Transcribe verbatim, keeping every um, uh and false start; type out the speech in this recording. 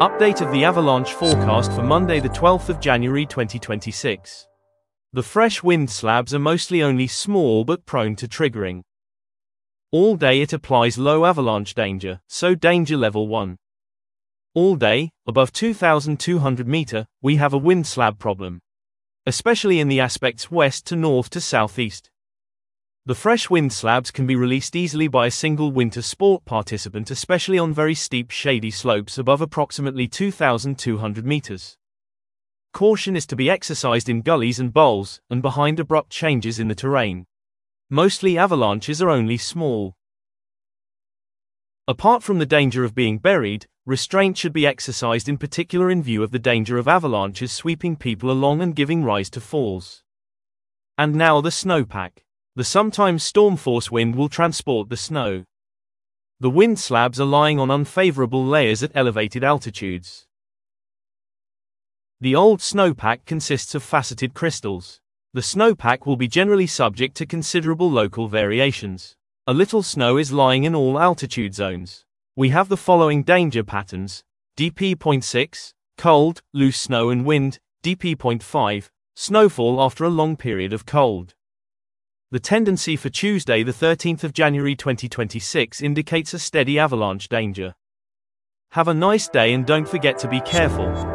Update of the avalanche forecast for Monday the twelfth of January twenty twenty-six. The fresh wind slabs are mostly only small but prone to triggering. All day it applies low avalanche danger, so danger level one. All day, above two thousand two hundred meter, we have a wind slab problem, especially in the aspects west to north to southeast. The fresh wind slabs can be released easily by a single winter sport participant, especially on very steep shady slopes above approximately two thousand two hundred meters. Caution is to be exercised in gullies and bowls, and behind abrupt changes in the terrain. Mostly avalanches are only small. Apart from the danger of being buried, restraint should be exercised in particular in view of the danger of avalanches sweeping people along and giving rise to falls. And now the snowpack. The sometimes storm-force wind will transport the snow. The wind slabs are lying on unfavorable layers at elevated altitudes. The old snowpack consists of faceted crystals. The snowpack will be generally subject to considerable local variations. A little snow is lying in all altitude zones. We have the following danger patterns: D P zero point six, cold, loose snow and wind; D P zero point five, snowfall after a long period of cold. The tendency for Tuesday the thirteenth of January twenty twenty-six indicates a steady avalanche danger. Have a nice day and don't forget to be careful.